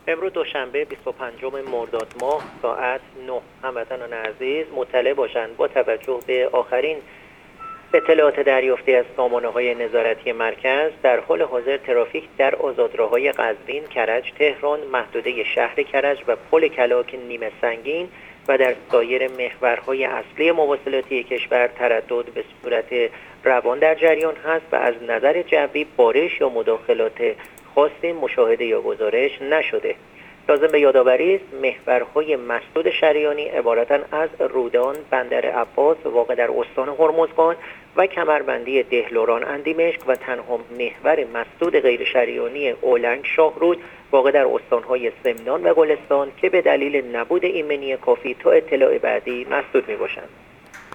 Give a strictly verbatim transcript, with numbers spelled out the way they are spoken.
امروز دوشنبه بیست و پنجم مرداد ماه ساعت نه هموطنان عزیز مطلع باشند با توجه به آخرین اطلاعات دریافتی از سامانه‌های نظارتی مرکز. در حال حاضر ترافیک در آزادراه‌های قزوین، کرج، تهران، محدوده شهر کرج و پل کلاک نیمه سنگین و در سایر محورهای اصلی مواصلاتی کشور تردد به صورت روان در جریان هست و از نظر جوی بارش یا مداخلات خاصی مشاهده یا گزارش نشده. لازم به یادآوری است محورهای مسدود شریانی عبارتند از رودان، بندر عباس واقع در استان هرمزگان و کمربندی دهلوران اندیمشک و تنها محور مسدود غیر شریانی اولنگ شاهرود واقع در استانهای سمنان و گلستان که به دلیل نبود ایمنی کافی تا اطلاع بعدی مسدود می باشند.